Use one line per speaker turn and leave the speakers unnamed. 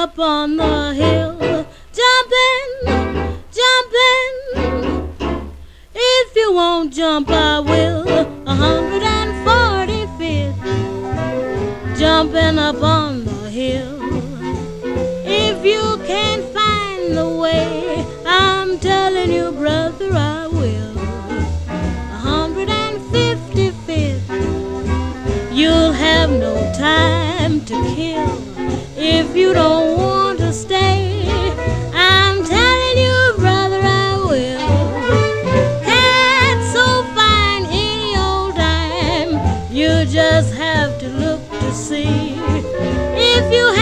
up on the hill, jumping, jumping. If you won't jump, I will. 145th, jumping up on the hill. If you can't find the way, I'm telling you, brother, I will. 155th, you'll have no time to kill if you don't want to stay. I'm telling you, brother, I will. Cats so fine any old time, you just have to look to see. If you